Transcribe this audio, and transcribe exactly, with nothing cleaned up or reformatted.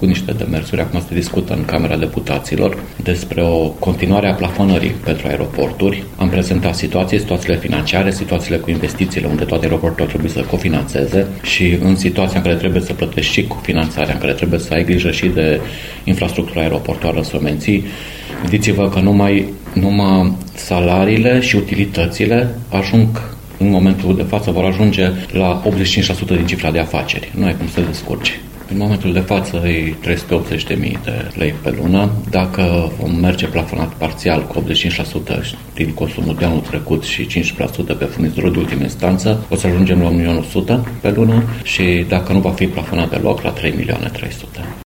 făcut niște demersuri, acum se discută în Camera Deputaților despre o continuare a plafonării pentru aeroporturi. Am prezentat situații, situațiile financiare, situațiile cu investițiile, unde toate aeroporturile trebuie să cofinanțeze și în situația în care trebuie să plătești și cu finanțarea, în care trebuie să ai grijă și de infrastructura aeroportuară să o menții. Gândiți-vă că numai, numai salariile și utilitățile ajung în momentul de față, vor ajunge la optzeci și cinci la sută din cifra de afaceri. Nu ai cum să descurci. În momentul de față e trei sute optzeci de mii de lei pe lună. Dacă vom merge plafonat parțial cu optzeci și cinci la sută din consumul de anul trecut și cinci la sută pe furnizorul de ultimă instanță, o să ajungem la un milion o sută pe lună și dacă nu va fi plafonat deloc, la trei milioane trei sute.